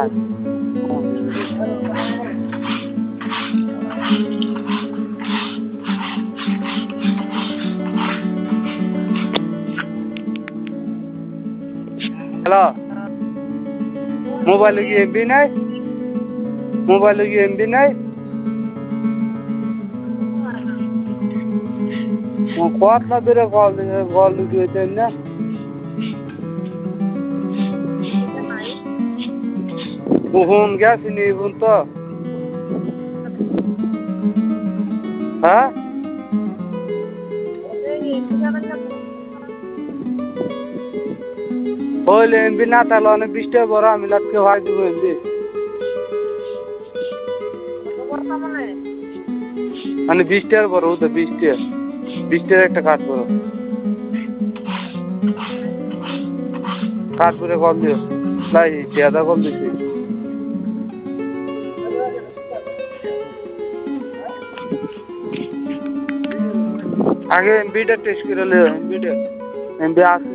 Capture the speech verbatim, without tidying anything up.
হ্যাঁ হ্যালো মোবাইলে কি এমবি নাই মোবাইলে কি এমবি নাই কতলা দূরে কল কল দিয়েছেন না হুন গেছিনি হুন তো হ্যাঁ হইলে এমবি না তাহলে অনেক বৃষ্টি বড় আমি লাটকে ভাই দিব এমবি মানে বৃষ্টির বড় তো বৃষ্টি বৃষ্টির একটা কাজ বড় কাজ করে কল দিও লাই পেয়াদা কল দিছি আগে এমবিটা টেস্ট করে লিও এমবিটা এমবি আছে